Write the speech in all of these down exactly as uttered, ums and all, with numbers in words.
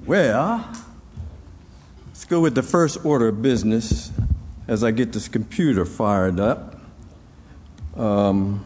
Well, let's go with the first order of business as I get this computer fired up. Um,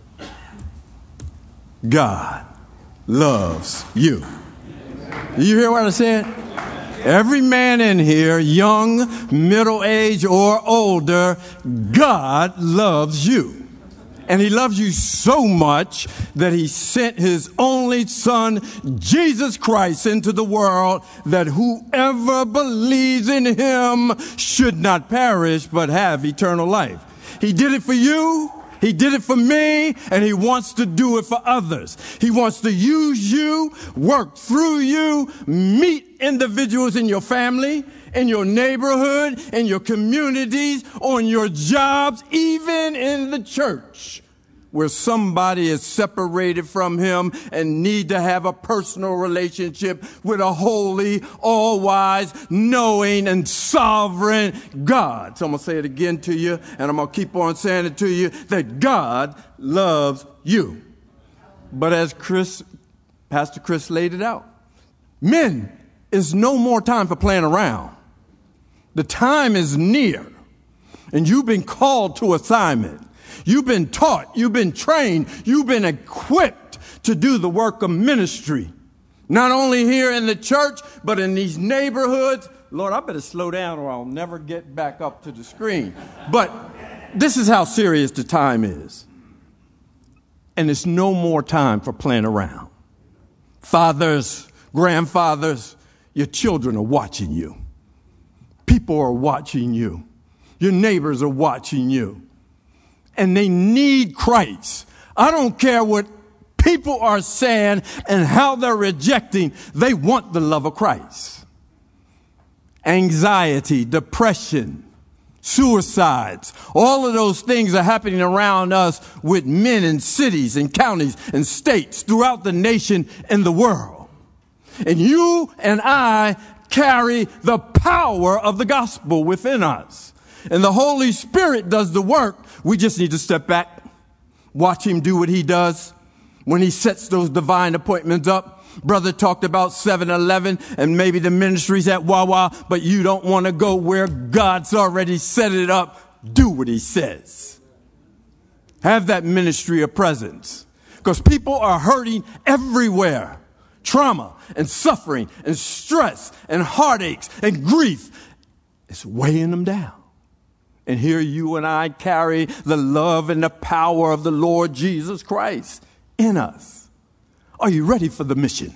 God loves you. Do you hear what I said? Every man in here, young, middle-aged, or older, God loves you. And he loves you so much that he sent his only son, Jesus Christ, into the world that whoever believes in him should not perish but have eternal life. He did it for you. He did it for me, and he wants to do it for others. He wants to use you, work through you, meet individuals in your family, in your neighborhood, in your communities, on your jobs, even in the church, where somebody is separated from him and need to have a personal relationship with a holy, all-wise, knowing, and sovereign God. So I'm going to say it again to you, and I'm going to keep on saying it to you, that God loves you. But as Chris, Pastor Chris laid it out, men, it's no more time for playing around. The time is near, and you've been called to assignment. You've been taught, you've been trained, you've been equipped to do the work of ministry. Not only here in the church, but in these neighborhoods. Lord, I better slow down or I'll never get back up to the screen. But this is how serious the time is. And it's no more time for playing around. Fathers, grandfathers, your children are watching you. People are watching you. Your neighbors are watching you. And they need Christ. I don't care what people are saying and how they're rejecting. They want the love of Christ. Anxiety, depression, suicides, all of those things are happening around us with men in cities and counties and states throughout the nation and the world. And you and I carry the power of the gospel within us. And the Holy Spirit does the work. We just need to step back, watch him do what he does when he sets those divine appointments up. Brother talked about seven eleven and maybe the ministries at Wawa, but you don't want to go where God's already set it up. Do what he says. Have that ministry of presence, because people are hurting everywhere. Trauma and suffering and stress and heartaches and grief. It's weighing them down. And here you and I carry the love and the power of the Lord Jesus Christ in us. Are you ready for the mission?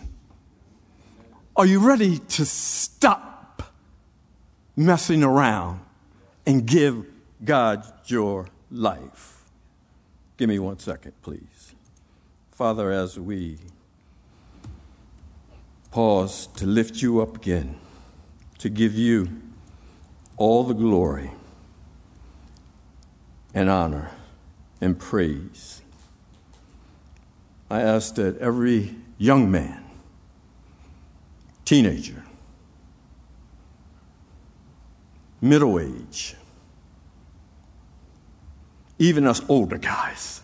Are you ready to stop messing around and give God your life? Give me one second, please. Father, as we pause to lift you up again, to give you all the glory and honor and praise, I ask that every young man, teenager, middle age, even us older guys,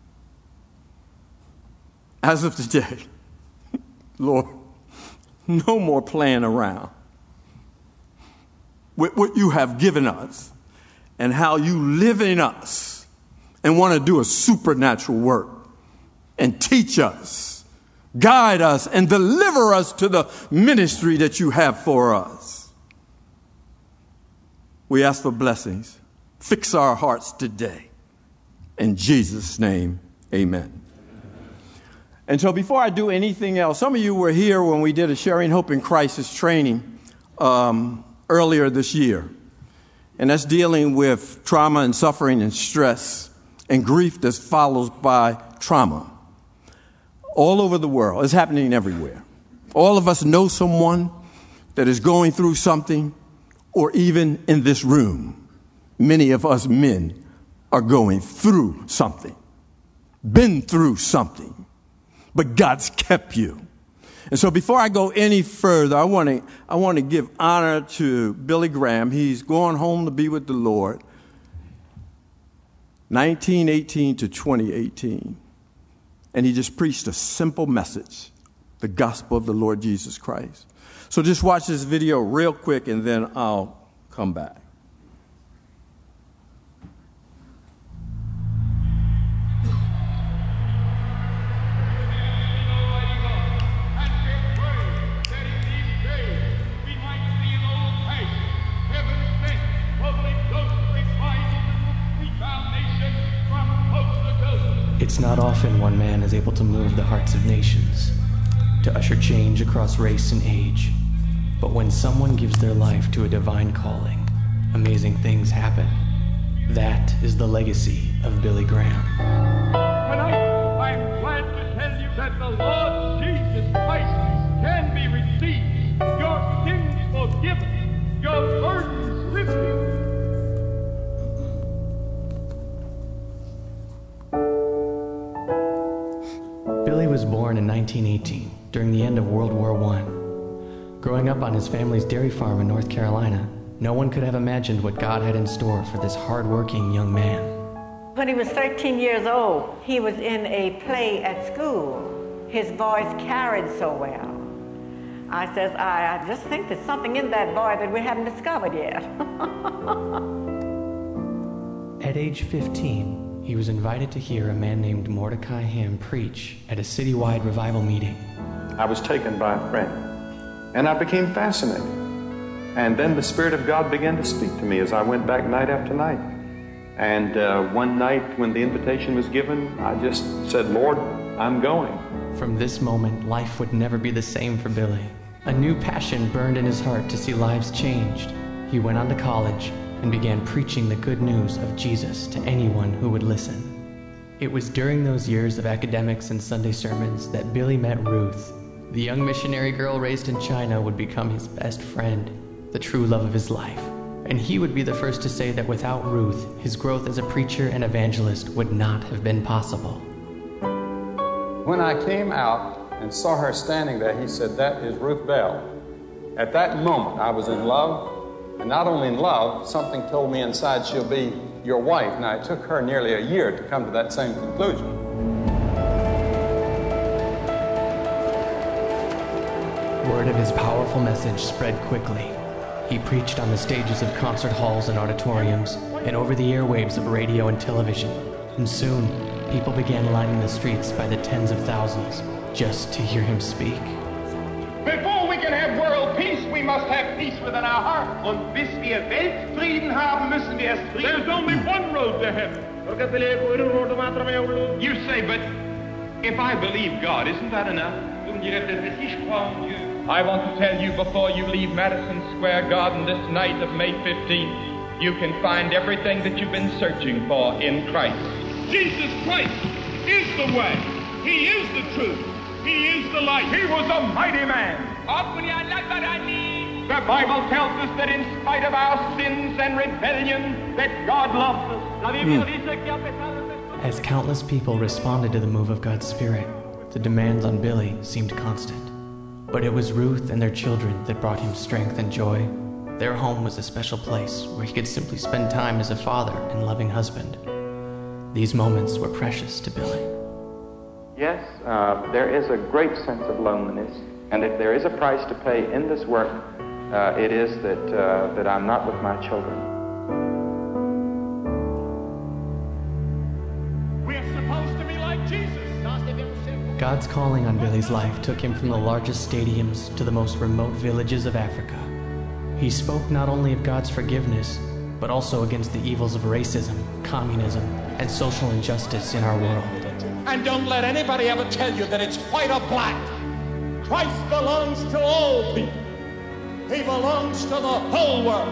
as of today, Lord, no more playing around with what you have given us and how you live in us and want to do a supernatural work and teach us, guide us, and deliver us to the ministry that you have for us. We ask for blessings. Fix our hearts today. In Jesus' name, amen. And so before I do anything else, some of you were here when we did a Sharing Hope in Crisis training um, earlier this year. And that's dealing with trauma and suffering and stress and grief that's followed by trauma. All over the world. It's happening everywhere. All of us know someone that is going through something, or even in this room, many of us men are going through something, been through something, but God's kept you. And so before I go any further, I want to I want to give honor to Billy Graham. He's going home to be with the Lord. nineteen eighteen to twenty eighteen. And he just preached a simple message, the gospel of the Lord Jesus Christ. So just watch this video real quick, and then I'll come back. It's not often one man is able to move the hearts of nations, to usher change across race and age. But when someone gives their life to a divine calling, amazing things happen. That is the legacy of Billy Graham. Tonight, I'm glad to tell you that the Lord Jesus Christ can be received, your sins forgiven, your burdens lifted. Billy was born in nineteen eighteen, during the end of World War One. Growing up on his family's dairy farm in North Carolina, no one could have imagined what God had in store for this hard-working young man. When he was thirteen years old, he was in a play at school. His voice carried so well. I says, I, I just think there's something in that boy that we haven't discovered yet. At age fifteen, he was invited to hear a man named Mordecai Ham preach at a citywide revival meeting. I was taken by a friend, and I became fascinated. And then the Spirit of God began to speak to me as I went back night after night. And uh, one night when the invitation was given, I just said, Lord, I'm going. From this moment, life would never be the same for Billy. A new passion burned in his heart to see lives changed. He went on to college and began preaching the good news of Jesus to anyone who would listen. It was during those years of academics and Sunday sermons that Billy met Ruth. The young missionary girl raised in China would become his best friend, the true love of his life. And he would be the first to say that without Ruth, his growth as a preacher and evangelist would not have been possible. When I came out and saw her standing there, he said, that is Ruth Bell. At that moment, I was in love. And not only in love, something told me inside she'll be your wife. Now, it took her nearly a year to come to that same conclusion. Word of his powerful message spread quickly. He preached on the stages of concert halls and auditoriums, and over the airwaves of radio and television. And soon, people began lining the streets by the tens of thousands just to hear him speak. Before we can have world peace, we must have peace within our heart. Und bis wir Weltfrieden haben, müssen wir erst Frieden. There's only one road to heaven. You say, but if I believe God, isn't that enough? I want to tell you before you leave Madison Square Garden this night of May fifteenth, you can find everything that you've been searching for in Christ. Jesus Christ is the way. He is the truth. He is the light. He was a mighty man. The Bible tells us that in spite of our sins and rebellion, that God loves us. Mm. As countless people responded to the move of God's Spirit, the demands on Billy seemed constant. But it was Ruth and their children that brought him strength and joy. Their home was a special place where he could simply spend time as a father and loving husband. These moments were precious to Billy. Yes, uh, there is a great sense of loneliness. And if there is a price to pay in this work, uh, it is that, uh, that I'm not with my children. We're supposed to be like Jesus. God's calling on Billy's life took him from the largest stadiums to the most remote villages of Africa. He spoke not only of God's forgiveness, but also against the evils of racism, communism, and social injustice in our world. And don't let anybody ever tell you that it's white or black. Christ belongs to all people. He belongs to the whole world.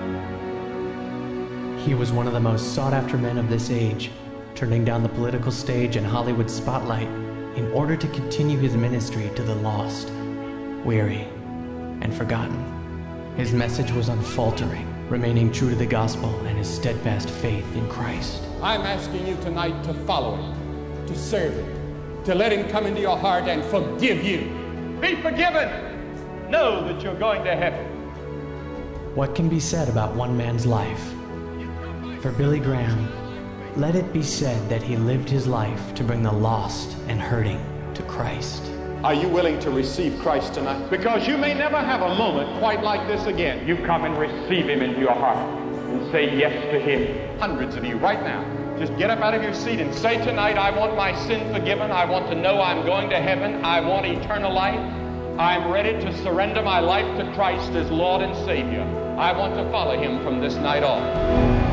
He was one of the most sought-after men of this age, turning down the political stage and Hollywood spotlight in order to continue his ministry to the lost, weary, and forgotten. His message was unfaltering, remaining true to the gospel and his steadfast faith in Christ. I'm asking you tonight to follow him, to serve him, to let him come into your heart and forgive you. Be forgiven. Know that you're going to heaven. What can be said about one man's life? For Billy Graham, let it be said that he lived his life to bring the lost and hurting to Christ. Are you willing to receive Christ tonight? Because you may never have a moment quite like this again. You come and receive him into your heart and say yes to him. Hundreds of you right now, just get up out of your seat and say tonight, I want my sin forgiven. I want to know I'm going to heaven. I want eternal life. I'm ready to surrender my life to Christ as Lord and Savior. I want to follow him from this night on.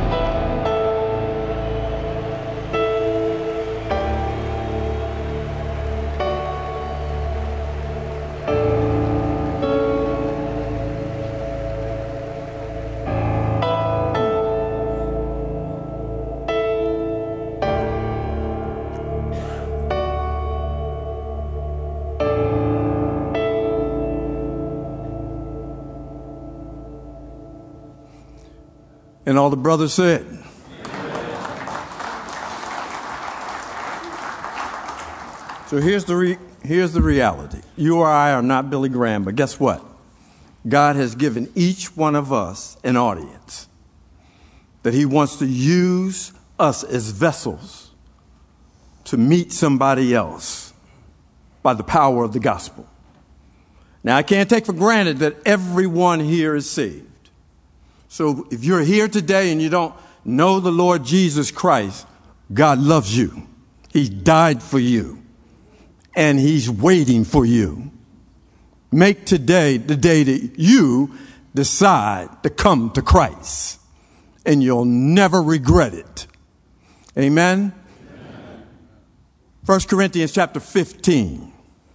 And all the brothers said. So here's the re- here's the reality. You or I are not Billy Graham, but guess what? God has given each one of us an audience that he wants to use us as vessels to meet somebody else by the power of the gospel. Now, I can't take for granted that everyone here is saved. So if you're here today and you don't know the Lord Jesus Christ, God loves you. He died for you. And he's waiting for you. Make today the day that you decide to come to Christ. And you'll never regret it. Amen? Amen. First Corinthians chapter fifteen.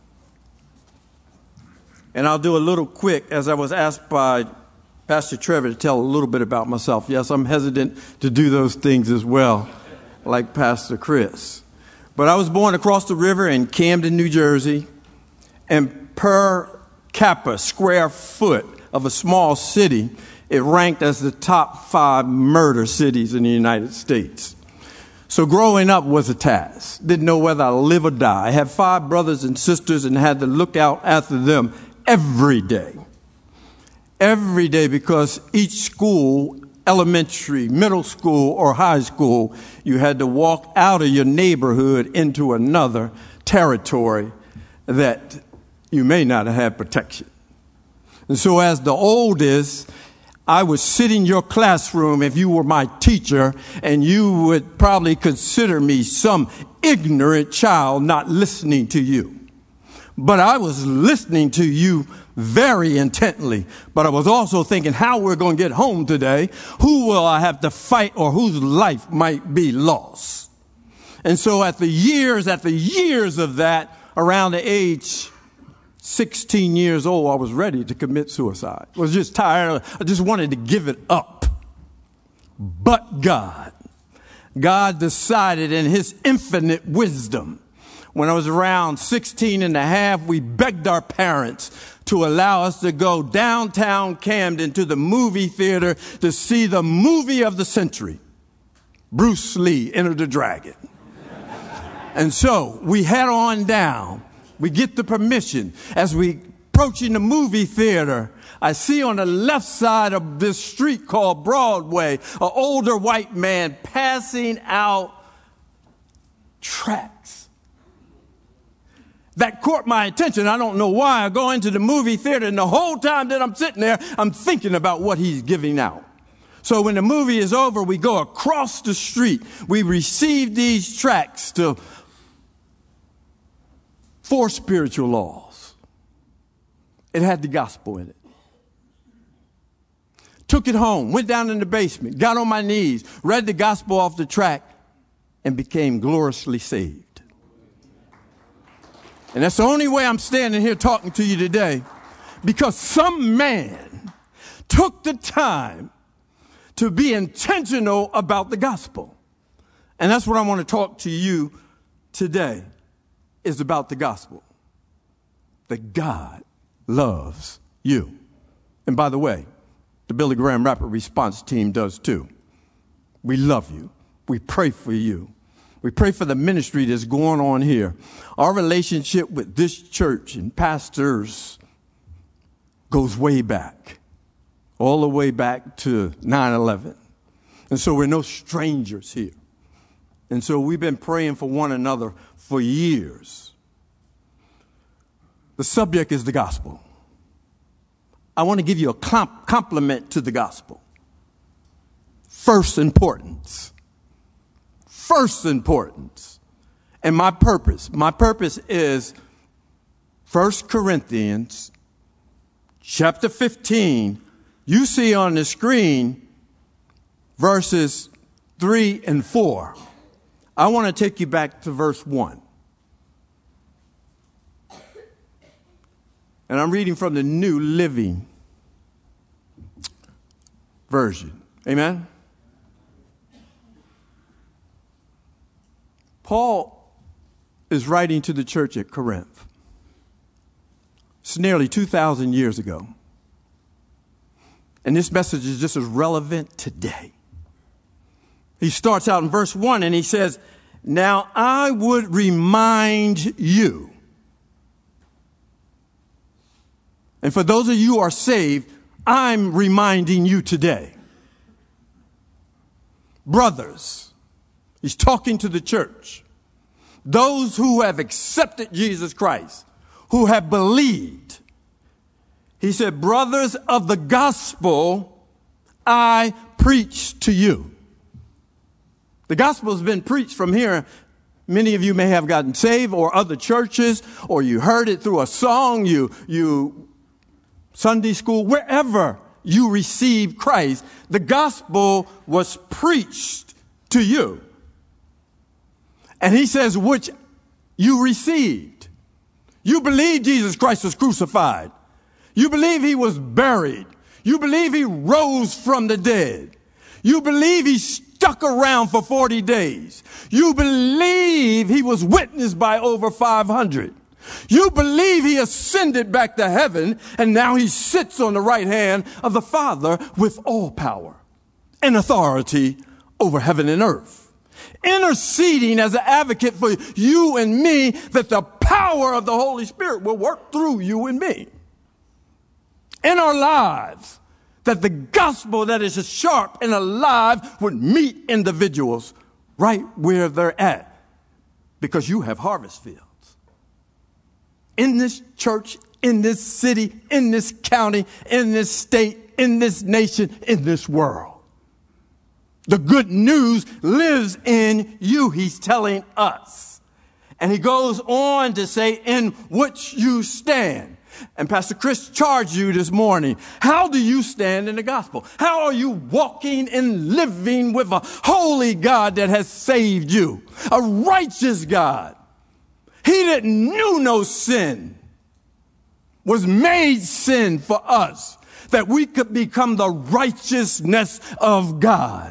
And I'll do a little quick, as I was asked by Pastor Trevor to tell a little bit about myself. Yes, I'm hesitant to do those things as well, like Pastor Chris. But I was born across the river in Camden, New Jersey, and per capita, square foot of a small city, it ranked as the top five murder cities in the United States. So growing up was a task. Didn't know whether I live or die. I had five brothers and sisters and had to look out after them every day. Every day, because each school, elementary, middle school, or high school, you had to walk out of your neighborhood into another territory that you may not have had protection. And so as the oldest, I would sit in your classroom if you were my teacher, and you would probably consider me some ignorant child not listening to you. But I was listening to you very intently. But I was also thinking how we're going to get home today. Who will I have to fight, or whose life might be lost? And so at the years, at the years of that, around the age sixteen years old, I was ready to commit suicide. I was just tired. I just wanted to give it up. But God, God decided in his infinite wisdom, when I was around sixteen and a half, we begged our parents to allow us to go downtown Camden to the movie theater to see the movie of the century, Bruce Lee, Enter the Dragon. And so we head on down. We get the permission. As we approaching the movie theater, I see on the left side of this street called Broadway, an older white man passing out tracts. That caught my attention. I don't know why. I go into the movie theater, and the whole time that I'm sitting there, I'm thinking about what he's giving out. So when the movie is over, we go across the street. We receive these tracts to Four Spiritual Laws. It had the gospel in it. Took it home, went down in the basement, got on my knees, read the gospel off the tract, and became gloriously saved. And that's the only way I'm standing here talking to you today, because some man took the time to be intentional about the gospel. And that's what I want to talk to you today, is about the gospel. That God loves you. And by the way, the Billy Graham Rapid Response Team does too. We love you. We pray for you. We pray for the ministry that's going on here. Our relationship with this church and pastors goes way back, all the way back to nine eleven. And so we're no strangers here. And so we've been praying for one another for years. The subject is the gospel. I want to give you a comp- compliment to the gospel. First importance. First importance. And my purpose, my purpose is First Corinthians chapter fifteen. You see on the screen verses three and four. I want to take you back to verse one. And I'm reading from the New Living Version. Amen? Paul is writing to the church at Corinth. It's nearly two thousand years ago. And this message is just as relevant today. He starts out in verse one and he says, "Now I would remind you." And for those of you who are saved, I'm reminding you today. Brothers, he's talking to the church. Those who have accepted Jesus Christ, who have believed. He said, brothers of the gospel, I preach to you. The gospel has been preached from here. Many of you may have gotten saved or other churches, or you heard it through a song, you, you, Sunday school, wherever you received Christ, the gospel was preached to you. And he says, which you received. You believe Jesus Christ was crucified. You believe he was buried. You believe he rose from the dead. You believe he stuck around for forty days. You believe he was witnessed by over five hundred. You believe he ascended back to heaven and now he sits on the right hand of the Father with all power and authority over heaven and earth, interceding as an advocate for you and me, that the power of the Holy Spirit will work through you and me in our lives, that the gospel that is sharp and alive would meet individuals right where they're at, because you have harvest fields in this church, in this city, in this county, in this state, in this nation, in this world. The good news lives in you, he's telling us. And he goes on to say, in which you stand. And Pastor Chris charged you this morning. How do you stand in the gospel? How are you walking and living with a holy God that has saved you? A righteous God. He that knew no sin was made sin for us, that we could become the righteousness of God.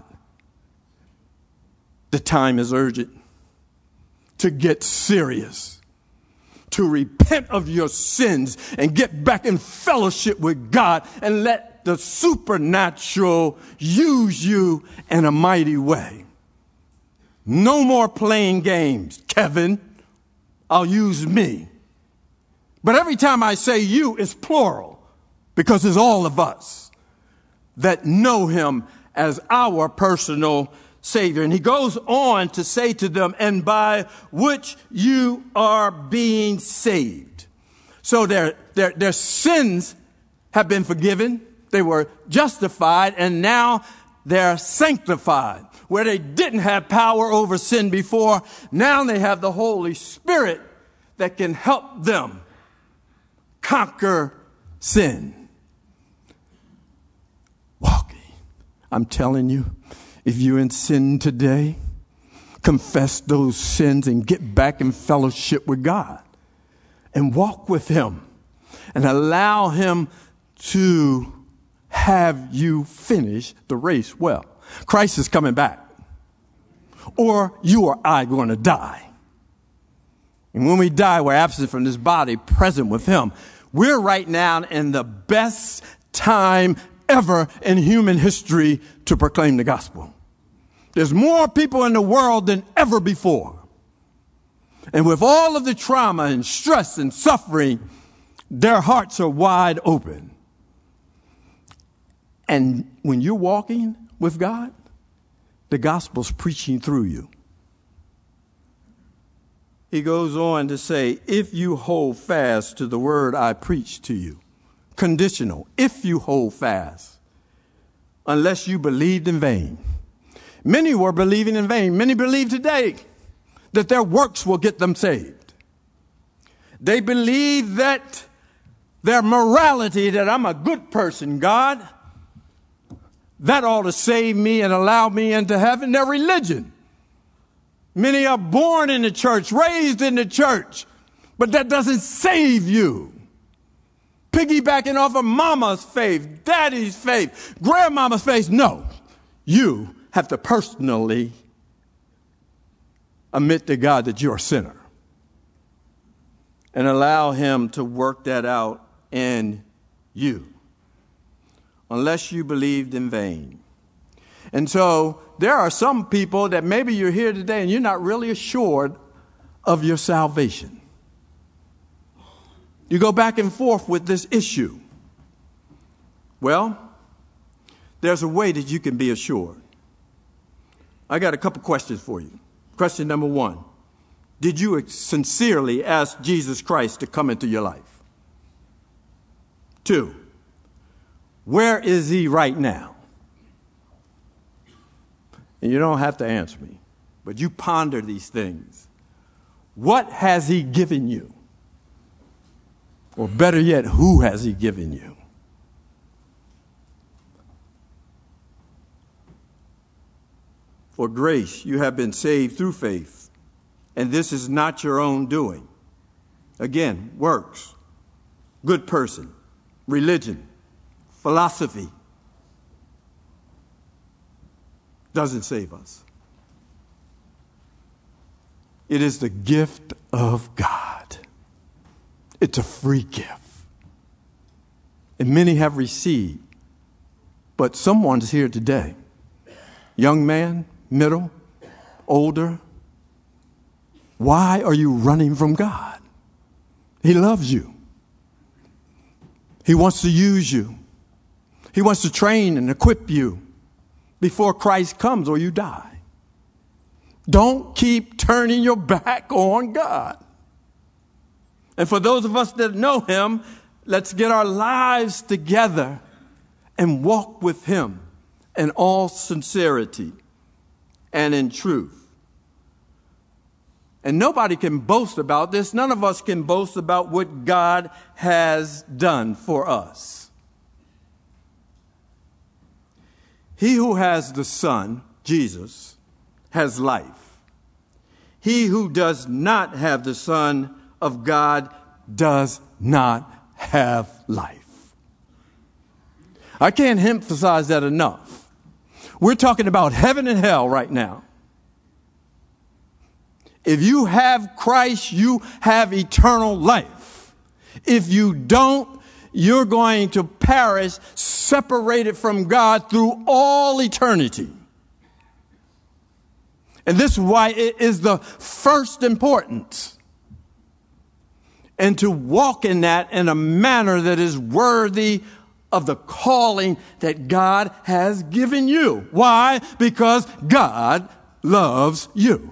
The time is urgent to get serious, to repent of your sins and get back in fellowship with God and let the supernatural use you in a mighty way. No more playing games, Kevin. I'll use me. But every time I say you, it's plural, because it's all of us that know him as our personal Savior. And he goes on to say to them, and by which you are being saved. So their, their, their sins have been forgiven. They were justified, and now they're sanctified. Where they didn't have power over sin before, now they have the Holy Spirit that can help them conquer sin. Walking. I'm telling you, if you're in sin today, confess those sins and get back in fellowship with God and walk with him and allow him to have you finish the race well. Christ is coming back, or you or I going to die. And when we die, we're absent from this body, present with him. We're right now in the best time ever in human history to proclaim the gospel. There's more people in the world than ever before. And with all of the trauma and stress and suffering, their hearts are wide open. And when you're walking with God, the gospel's preaching through you. he goes on to say, if you hold fast to the word I preach to you. Conditional. If you hold fast. Unless you believed in vain. Many were believing in vain. Many believe today that their works will get them saved. They believe that their morality, that I'm a good person, God, that ought to save me and allow me into heaven. Their religion. Many are born in the church, raised in the church, but that doesn't save you. Piggybacking off of mama's faith, daddy's faith, grandmama's faith. No, you have to personally admit to God that you're a sinner and allow him to work that out in you. Unless you believed in vain. And so there are some people that maybe you're here today and you're not really assured of your salvation. You go back and forth with this issue. Well, there's a way that you can be assured. I got a couple questions for you. Question number one. Did you sincerely ask Jesus Christ to come into your life? Two. Where is he right now? And you don't have to answer me, but you ponder these things. What has he given you? Or better yet, who has he given you? For grace, you have been saved through faith, and this is not your own doing. Again, works, good person, religion, philosophy doesn't save us. It is the gift of God. It's a free gift. And many have received. But someone's here today. Young man, middle, older. Why are you running from God? He loves you. He wants to use you. He wants to train and equip you before Christ comes or you die. Don't keep turning your back on God. And for those of us that know him, let's get our lives together and walk with him in all sincerity and in truth. And nobody can boast about this. None of us can boast about what God has done for us. He who has the Son, Jesus, has life. He who does not have the Son of God does not have life. I can't emphasize that enough. We're talking about heaven and hell right now. If you have Christ, you have eternal life. If you don't, you're going to perish separated from God through all eternity. And this is why it is the first importance. And to walk in that in a manner that is worthy of the calling that God has given you. Why? Because God loves you.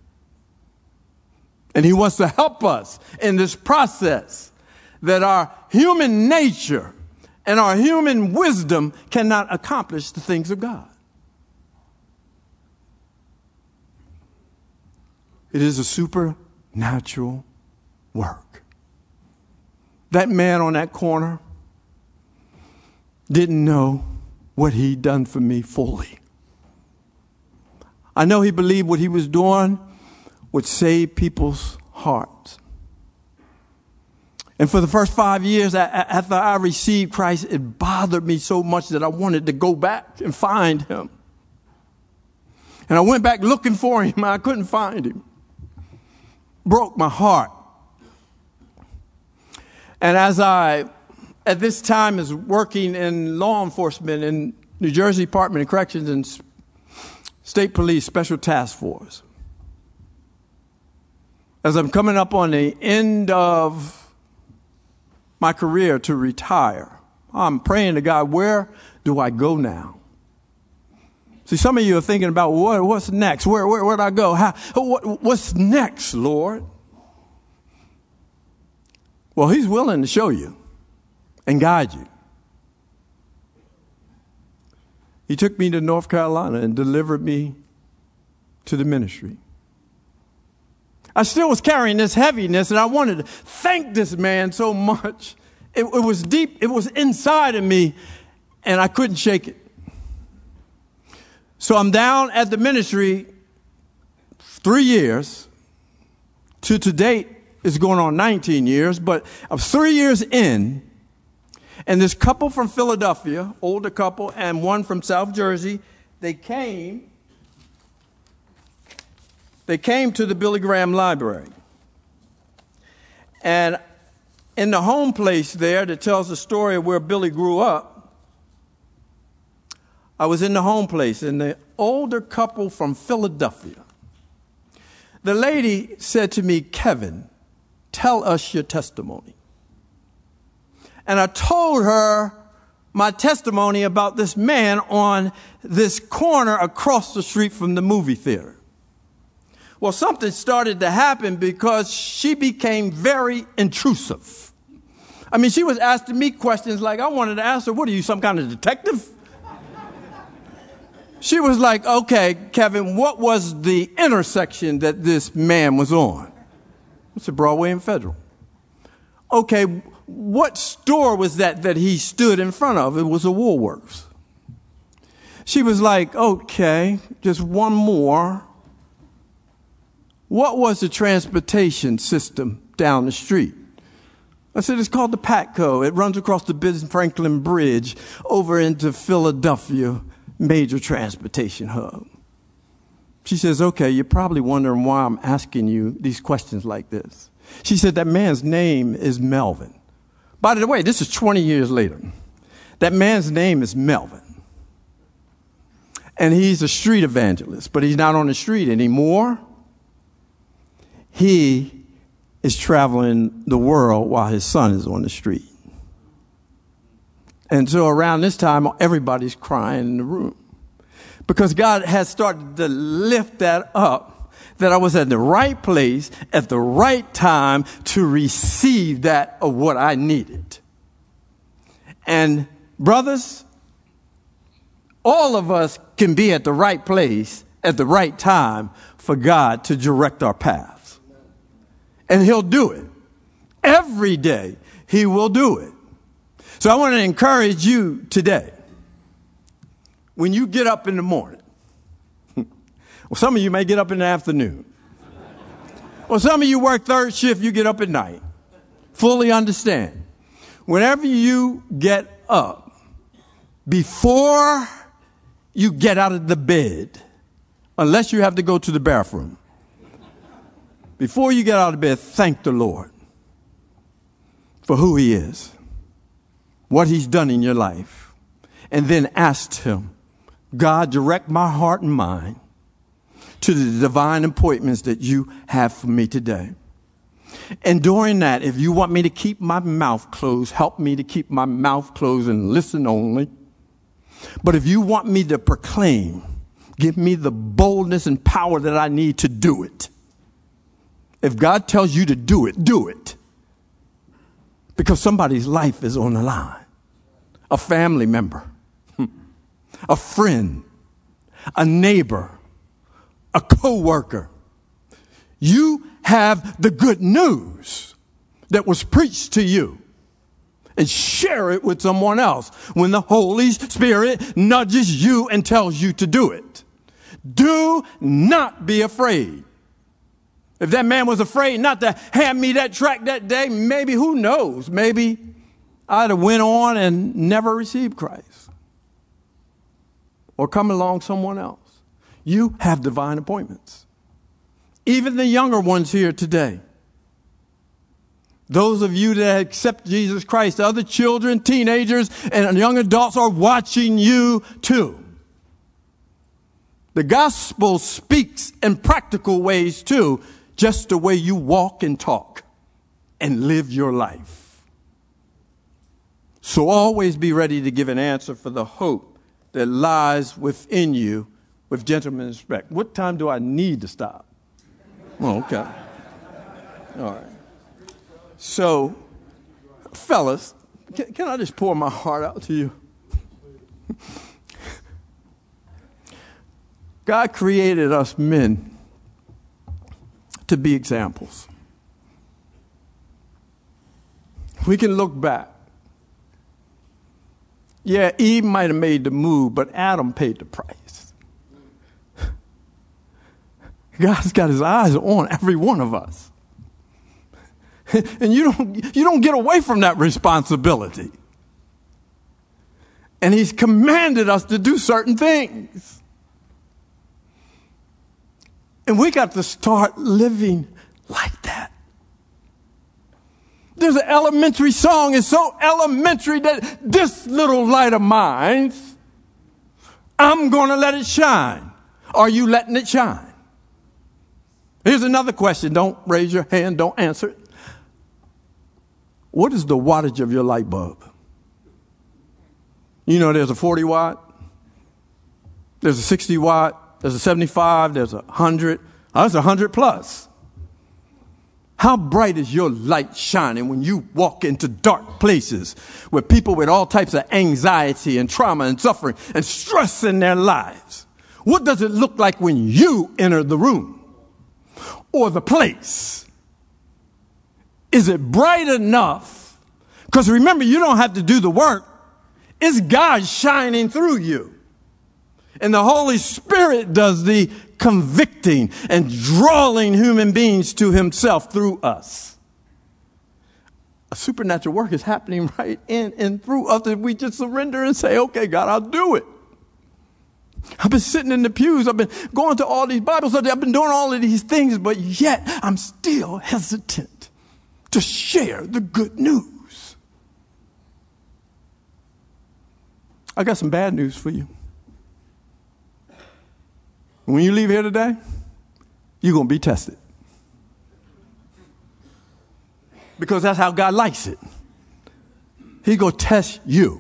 And he wants to help us in this process that our human nature and our human wisdom cannot accomplish the things of God. It is a supernatural work. That man on that corner didn't know what he'd done for me fully. I know he believed what he was doing would save people's hearts. And for the first five years after I received Christ, it bothered me so much that I wanted to go back and find him. And I went back looking for him. I couldn't find him. Broke my heart. And as I, at this time, is working in law enforcement in New Jersey Department of Corrections and State Police Special Task Force, as I'm coming up on the end of my career to retire, I'm praying to God, where do I go now? See, some of you are thinking about what, what's next? Where, where, where'd I go? How, what, what's next, Lord? Well, he's willing to show you and guide you. He took me to North Carolina and delivered me to the ministry. I still was carrying this heaviness, and I wanted to thank this man so much. It, it was deep. It was inside of me, and I couldn't shake it. So I'm down at the ministry three years. To to date, it's going on nineteen years, but I'm three years in, and this couple from Philadelphia, older couple, and one from South Jersey, they came, they came to the Billy Graham Library. And in the home place there that tells the story of where Billy grew up, I was in the home place, and the older couple from Philadelphia, the lady said to me, "Kevin, tell us your testimony." And I told her my testimony about this man on this corner across the street from the movie theater. Well, something started to happen because she became very intrusive. I mean, she was asking me questions like I wanted to ask her, "What are you, some kind of detective?" She was like, "Okay, Kevin, what was the intersection that this man was on?" It's a Broadway and Federal. "Okay, what store was that that he stood in front of?" It was a Woolworths. She was like, "Okay, just one more. What was the transportation system down the street?" I said, "It's called the Patco. It runs across the Ben Franklin Bridge over into Philadelphia, major transportation hub." She says, "Okay, you're probably wondering why I'm asking you these questions like this." She said, "That man's name is Melvin." By the way, this is twenty years later. That man's name is Melvin. And he's a street evangelist, but he's not on the street anymore. He is traveling the world while his son is on the street. And so around this time, everybody's crying in the room because God has started to lift that up, that I was at the right place at the right time to receive that of what I needed. And brothers, all of us can be at the right place at the right time for God to direct our paths. And he'll do it. Every day, he will do it. So I want to encourage you today, when you get up in the morning, well, some of you may get up in the afternoon. Well, some of you work third shift, you get up at night. Fully understand. Whenever you get up, before you get out of the bed, unless you have to go to the bathroom, before you get out of bed, thank the Lord for who he is, what he's done in your life, and then ask him, "God, direct my heart and mind to the divine appointments that you have for me today." And during that, if you want me to keep my mouth closed, help me to keep my mouth closed and listen only. But if you want me to proclaim, give me the boldness and power that I need to do it. If God tells you to do it, do it. Because somebody's life is on the line. A family member, a friend, a neighbor, a coworker. You have the good news that was preached to you, and share it with someone else when the Holy Spirit nudges you and tells you to do it. Do not be afraid. If that man was afraid not to hand me that tract that day, maybe, who knows, maybe I'd have went on and never received Christ. Or come along someone else. You have divine appointments. Even the younger ones here today. Those of you that accept Jesus Christ, other children, teenagers, and young adults are watching you too. The gospel speaks in practical ways too, just the way you walk and talk and live your life. So always be ready to give an answer for the hope that lies within you with gentleman's respect. What time do I need to stop? Oh, okay. All right. So fellas, can, can I just pour my heart out to you? God created us men to be examples. We can look back. Yeah, Eve might have made the move, but Adam paid the price. God's got his eyes on every one of us. And you don't, you don't get away from that responsibility. And he's commanded us to do certain things. And we got to start living like that. There's an elementary song. It's so elementary that this little light of mine, I'm going to let it shine. Are you letting it shine? Here's another question. Don't raise your hand. Don't answer it. What is the wattage of your light bulb? You know, there's a forty watt. There's a sixty watt. There's a seventy-five. There's a one hundred. Oh, that's one hundred plus. How bright is your light shining when you walk into dark places where people with all types of anxiety and trauma and suffering and stress in their lives? What does it look like when you enter the room or the place? Is it bright enough? Because remember, you don't have to do the work. It's God shining through you. And the Holy Spirit does the convicting and drawing human beings to himself through us. A supernatural work is happening right in and through us if we just surrender and say, okay, God, I'll do it. I've been sitting in the pews. I've been going to all these Bible studies. I've been doing all of these things, but yet I'm still hesitant to share the good news. I got some bad news for you. When you leave here today, you're going to be tested. Because that's how God likes it. He's going to test you.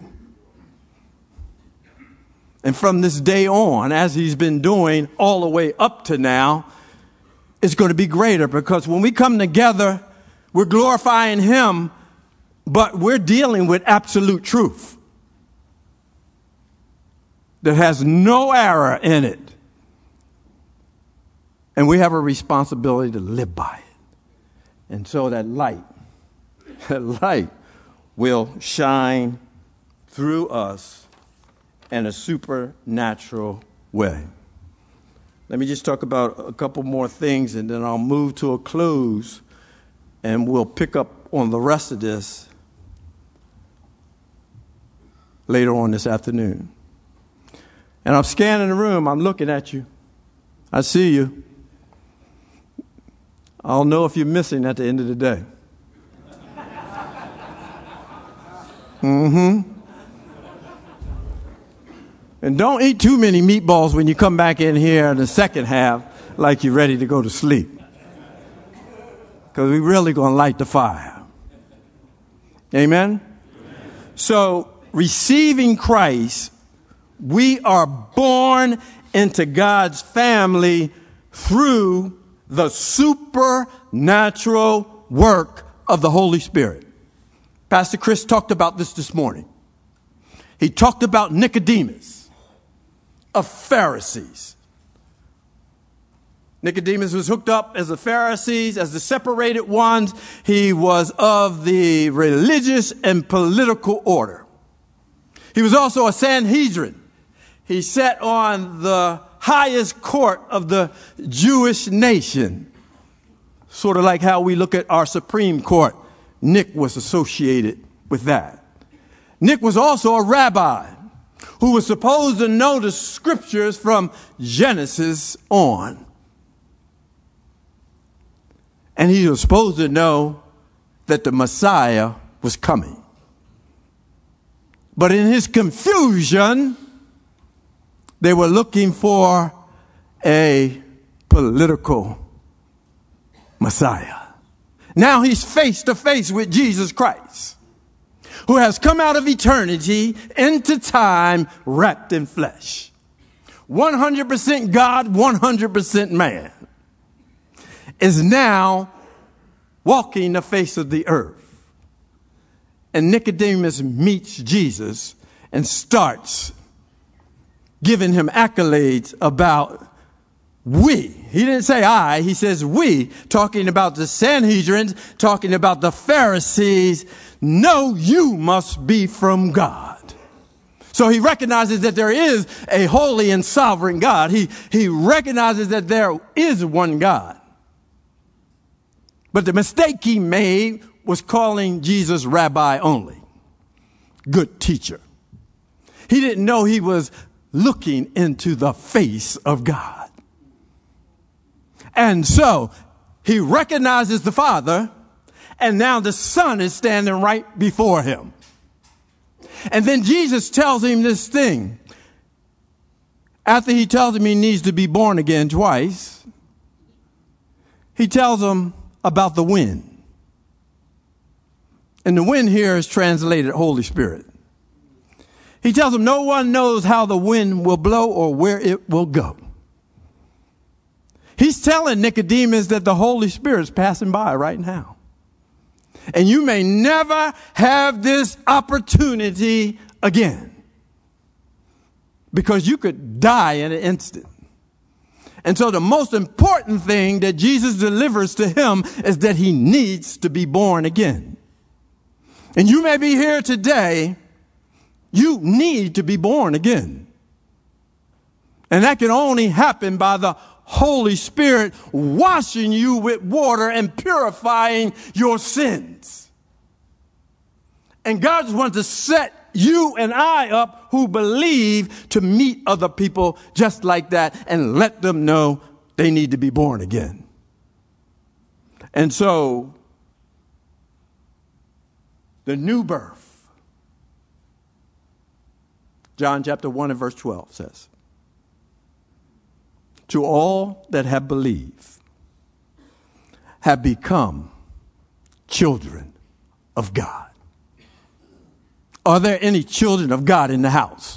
And from this day on, as he's been doing all the way up to now, it's going to be greater. Because when we come together, we're glorifying him, but we're dealing with absolute truth that has no error in it. And we have a responsibility to live by it. And so that light, that light will shine through us in a supernatural way. Let me just talk about a couple more things and then I'll move to a close and we'll pick up on the rest of this later on this afternoon. And I'm scanning the room. I'm looking at you. I see you. I'll know if you're missing at the end of the day. Mm-hmm. And don't eat too many meatballs when you come back in here in the second half like you're ready to go to sleep. Because we're really going to light the fire. Amen? Amen? So, receiving Christ, we are born into God's family through the supernatural work of the Holy Spirit. Pastor Chris talked about this this morning. He talked about Nicodemus of Pharisees. Nicodemus was hooked up as the Pharisees, as the separated ones. He was of the religious and political order. He was also a Sanhedrin. He sat on the highest court of the Jewish nation. Sort of like how we look at our Supreme Court. Nick was associated with that. Nick was also a rabbi who was supposed to know the scriptures from Genesis on. And he was supposed to know that the Messiah was coming. But in his confusion, they were looking for a political Messiah. Now he's face to face with Jesus Christ, who has come out of eternity into time wrapped in flesh. one hundred percent God, one hundred percent man, is now walking the face of the earth. And Nicodemus meets Jesus and starts giving him accolades about we. He didn't say I, he says we, talking about the Sanhedrin, talking about the Pharisees. No, you must be from God. So he recognizes that there is a holy and sovereign God. He, he recognizes that there is one God. But the mistake he made was calling Jesus rabbi only, good teacher. He didn't know he was looking into the face of God. And so he recognizes the Father, and now the Son is standing right before him. And then Jesus tells him this thing. After he tells him he needs to be born again twice, he tells him about the wind. And the wind here is translated Holy Spirit. He tells him no one knows how the wind will blow or where it will go. He's telling Nicodemus that the Holy Spirit is passing by right now. And you may never have this opportunity again, because you could die in an instant. And so the most important thing that Jesus delivers to him is that he needs to be born again. And you may be here today. You need to be born again. And that can only happen by the Holy Spirit washing you with water and purifying your sins. And God just wants to set you and I up who believe to meet other people just like that and let them know they need to be born again. And so the new birth, John chapter one and verse twelve says, to all that have believed, have become children of God. Are there any children of God in the house?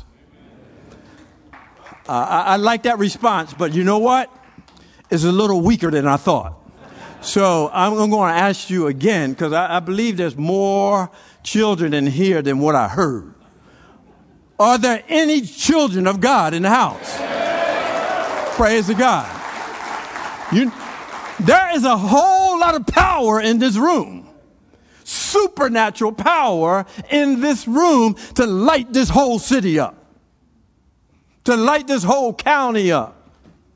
Uh, I, I like that response, but you know what? It's a little weaker than I thought. So I'm going to ask you again, because I, I believe there's more children in here than what I heard. Are there any children of God in the house? Praise to God. You, there is a whole lot of power in this room. Supernatural power in this room to light this whole city up. To light this whole county up.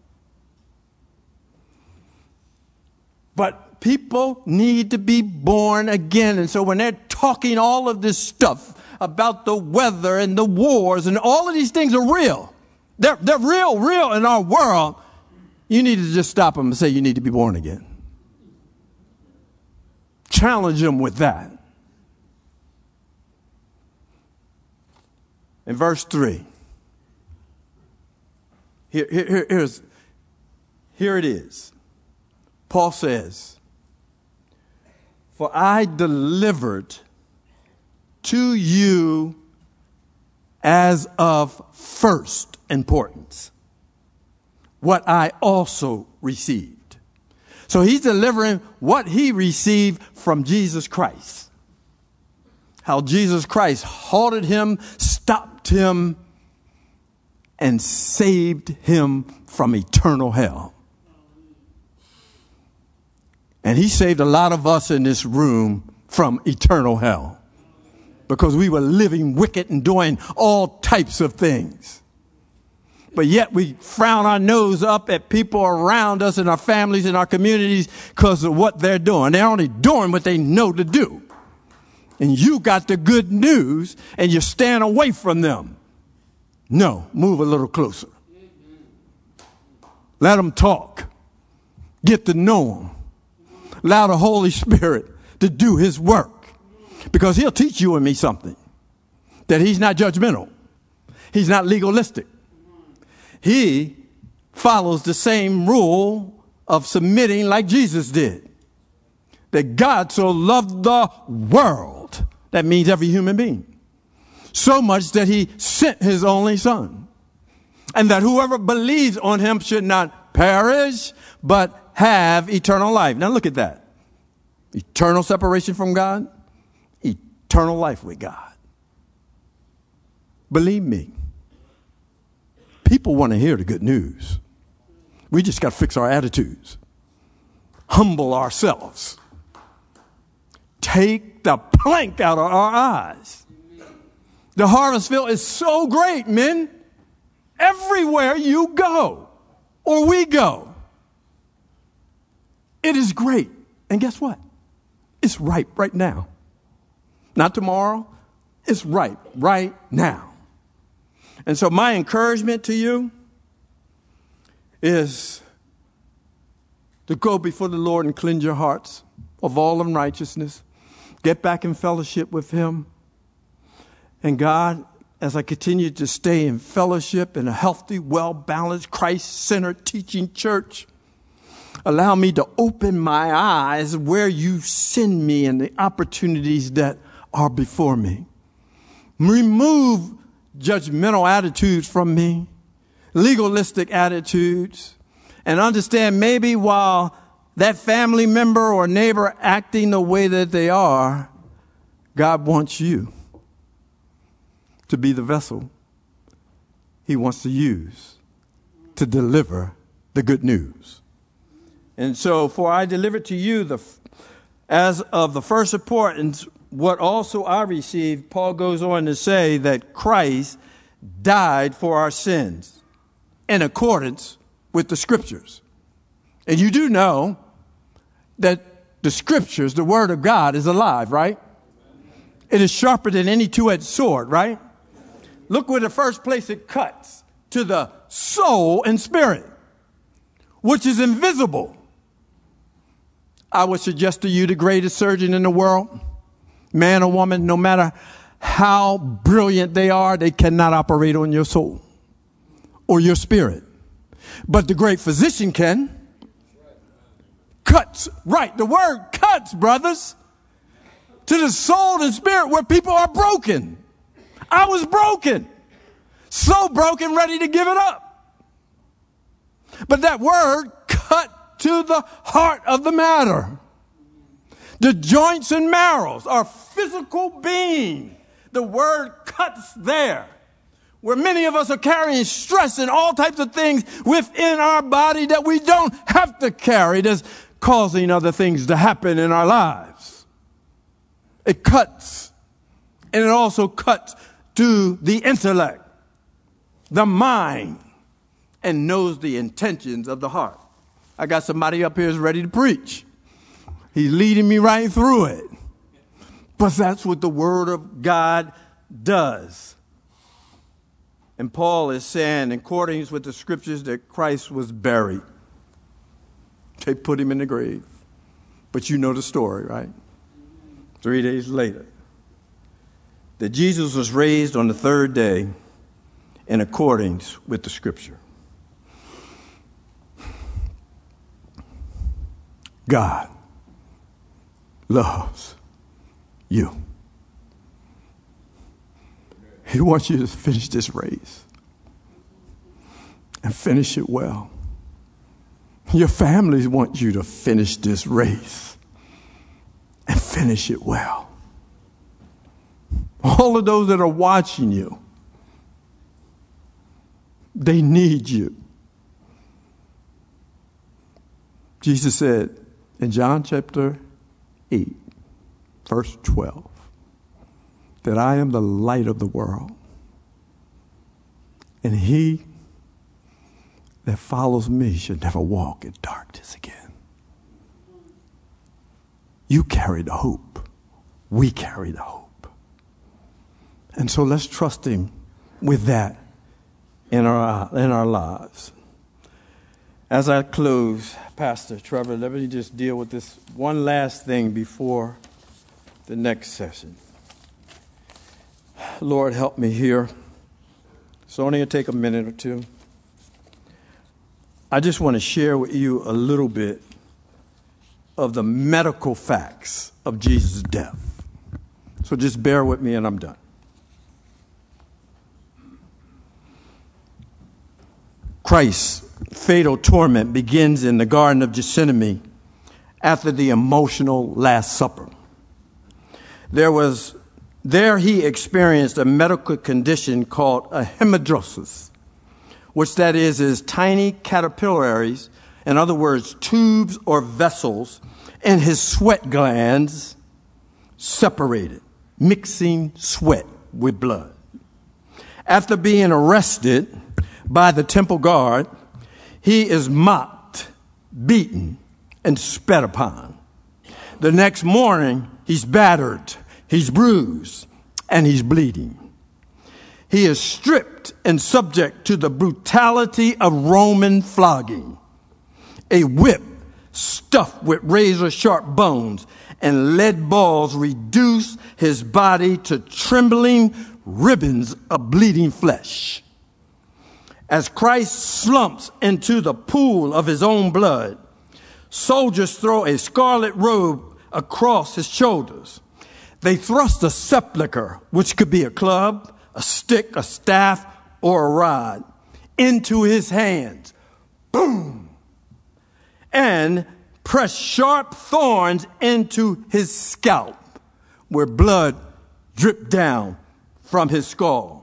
But people need to be born again. And so when they're talking all of this stuff about the weather and the wars and all of these things are real. They're, they're real, real in our world. You need to just stop them and say you need to be born again. Challenge them with that. In verse three, here, here, here's, here it is. Paul says, for I delivered to you as of first importance what I also received. So he's delivering what he received from Jesus Christ. How Jesus Christ halted him, stopped him, and saved him from eternal hell. And he saved a lot of us in this room from eternal hell, because we were living wicked and doing all types of things. But yet we frown our nose up at people around us in our families and our communities because of what they're doing. They're only doing what they know to do. And you got the good news and you stand away from them. No, move a little closer. Let them talk. Get to know them. Allow the Holy Spirit to do his work. Because he'll teach you and me something. That he's not judgmental. He's not legalistic. He follows the same rule of submitting like Jesus did. That God so loved the world. That means every human being. So much that he sent his only son. And that whoever believes on him should not perish, but have eternal life. Now look at that. Eternal separation from God. eternal life with God. Believe me, people want to hear the good news. We just got to fix our attitudes, humble ourselves, take the plank out of our eyes. The harvest field is so great, men. Everywhere you go or we go, it is great. And guess what? It's ripe right now. Not tomorrow. It's ripe right now. And so my encouragement to you is to go before the Lord and cleanse your hearts of all unrighteousness. Get back in fellowship with him. And God, as I continue to stay in fellowship in a healthy, well-balanced, Christ-centered teaching church, allow me to open my eyes where you send me and the opportunities that are before me. Remove judgmental attitudes from me, legalistic attitudes, and understand maybe while that family member or neighbor acting the way that they are, God wants you to be the vessel he wants to use to deliver the good news. And so, for I deliver to you the, as of the first importance, what also I received. Paul goes on to say that Christ died for our sins in accordance with the scriptures. And you do know that the scriptures, the word of God, is alive, right? It is sharper than any two-edged sword, right? Look where the first place it cuts, to the soul and spirit, which is invisible. I would suggest to you the greatest surgeon in the world, man or woman, no matter how brilliant they are, they cannot operate on your soul or your spirit. But the great physician can. Cuts, right, the word cuts, brothers, to the soul and spirit where people are broken. I was broken, so broken, ready to give it up. But that word cut to the heart of the matter. The joints and marrows, our physical being, the word cuts there. Where many of us are carrying stress and all types of things within our body that we don't have to carry, that's causing other things to happen in our lives. It cuts, and it also cuts to the intellect, the mind, and knows the intentions of the heart. I got somebody up here who's ready to preach. He's leading me right through it. But that's what the Word of God does. And Paul is saying, in accordance with the scriptures, that Christ was buried. They put him in the grave. But you know the story, right? Three days later, that Jesus was raised on the third day in accordance with the scripture. God loves you. He wants you to finish this race and finish it well. Your families want you to finish this race and finish it well. All of those that are watching you, they need you. Jesus said in John chapter eight, verse twelve, that I am the light of the world. And he that follows me should never walk in darkness again. You carry the hope. We carry the hope. And so let's trust him with that in our, in our lives. As I close, Pastor Trevor, let me just deal with this one last thing before the next session. Lord, help me here. It's only going to take a minute or two. I just want to share with you a little bit of the medical facts of Jesus' death. So just bear with me and I'm done. Christ's fatal torment begins in the Garden of Gethsemane after the emotional Last Supper. There was There he experienced a medical condition called a hemidrosis, which that is, is tiny capillaries, in other words, tubes or vessels in his sweat glands separated, mixing sweat with blood. After being arrested by the temple guard, he is mocked, beaten, and spat upon. The next morning, he's battered, he's bruised, and he's bleeding. He is stripped and subject to the brutality of Roman flogging. A whip stuffed with razor-sharp bones and lead balls reduce his body to trembling ribbons of bleeding flesh. As Christ slumps into the pool of his own blood, soldiers throw a scarlet robe across his shoulders. They thrust a sepulchre, which could be a club, a stick, a staff, or a rod, into his hands. Boom! And press sharp thorns into his scalp, where blood dripped down from his skull.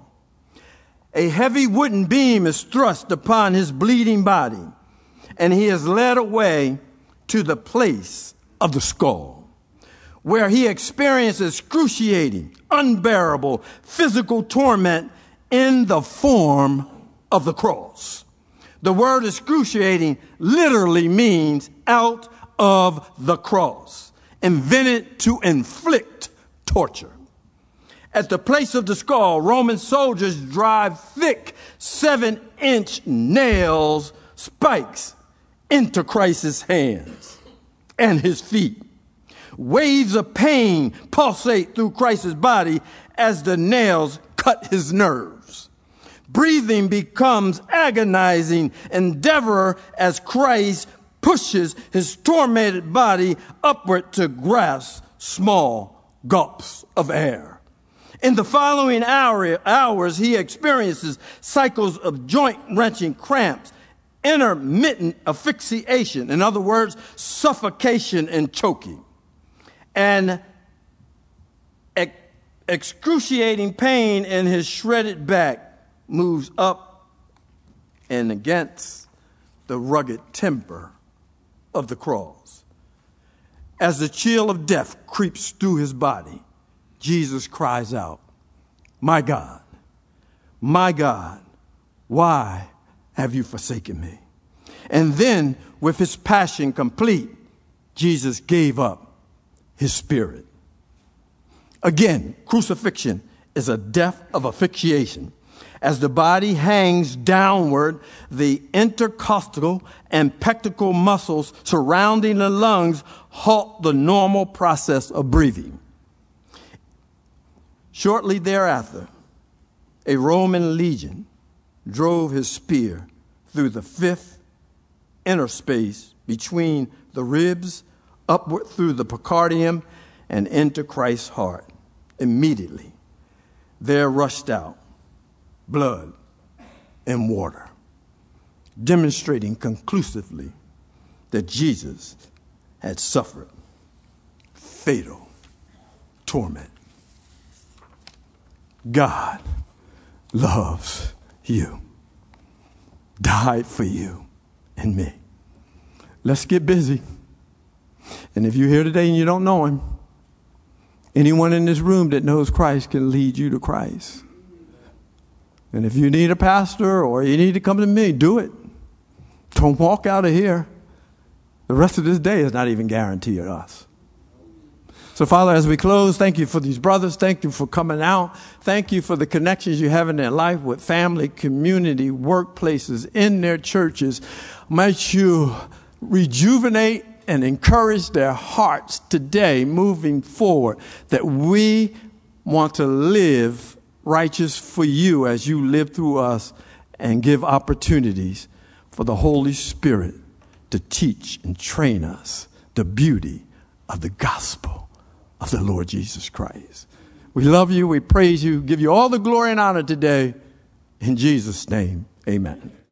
A heavy wooden beam is thrust upon his bleeding body, and he is led away to the place of the skull, where he experiences excruciating, unbearable physical torment in the form of the cross. The word excruciating literally means out of the cross, invented to inflict torture. At the place of the skull, Roman soldiers drive thick seven-inch nails, spikes, into Christ's hands and his feet. Waves of pain pulsate through Christ's body as the nails cut his nerves. Breathing becomes agonizing endeavor as Christ pushes his tormented body upward to grasp small gulps of air. In the following hour, hours, he experiences cycles of joint-wrenching cramps, intermittent asphyxiation, in other words, suffocation and choking, and ex- excruciating pain in his shredded back moves up and against the rugged timber of the cross. As the chill of death creeps through his body, Jesus cries out, "My God, my God, why have you forsaken me?" And then, with his passion complete, Jesus gave up his spirit. Again, crucifixion is a death of asphyxiation. As the body hangs downward, the intercostal and pectoral muscles surrounding the lungs halt the normal process of breathing. Shortly thereafter, a Roman legion drove his spear through the fifth interspace between the ribs, upward through the pericardium, and into Christ's heart. Immediately, there rushed out blood and water, demonstrating conclusively that Jesus had suffered fatal torment. God loves you, died for you and me. Let's get busy. And if you're here today and you don't know him, anyone in this room that knows Christ can lead you to Christ. And if you need a pastor or you need to come to me, do it. Don't walk out of here. The rest of this day is not even guaranteed to us. So, Father, as we close, thank you for these brothers. Thank you for coming out. Thank you for the connections you have in their life with family, community, workplaces, in their churches. Might you rejuvenate and encourage their hearts today moving forward, that we want to live righteous for you as you live through us, and give opportunities for the Holy Spirit to teach and train us the beauty of the gospel of the Lord Jesus Christ. We love you. We praise you. Give you all the glory and honor today. In Jesus' name, amen.